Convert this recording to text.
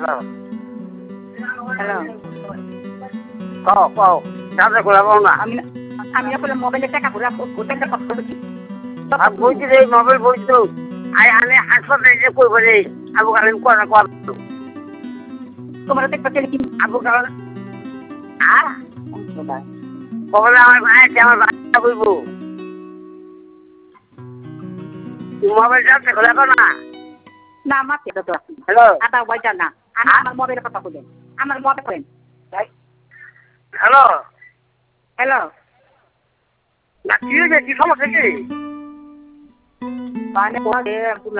hello কও কও charge খোলা পাও না আমি আপনার মোবাইলে টাকা ভরা কোথায় কষ্ট করছি আর বইছি রে মোবাইল বইছো আমি হাসপাতালে যে কইব রে আবু কালাম কথা কর তোমার দেখতে পেলে কি আবু কালাম আর কখন আমার ভাই আছে আমার বাচ্চা বইব মোবাইল চার্জ খোলা পাও না না আমার সেটা তো আছে হ্যালো আদা ওইটা না আমার মোবাইলের কথা বলেন আমার মোবাইল করেন হ্যালো হ্যালো না কি হয়েছে কি সমস্যা কি মানে